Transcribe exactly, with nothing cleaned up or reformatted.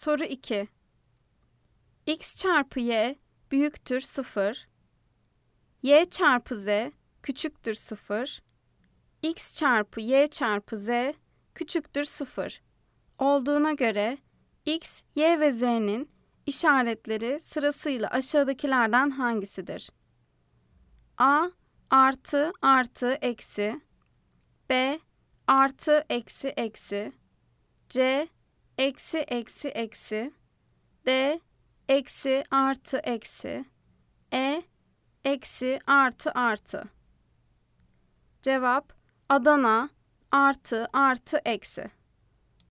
Soru iki. X çarpı y büyüktür sıfır. Y çarpı z küçüktür sıfır. X çarpı y çarpı z küçüktür sıfır. Olduğuna göre x, y ve z'nin işaretleri sırasıyla aşağıdakilerden hangisidir? A artı artı eksi, B artı eksi eksi, C eksi eksi eksi, D eksi artı eksi, E eksi artı artı. Cevap Adana artı artı eksi.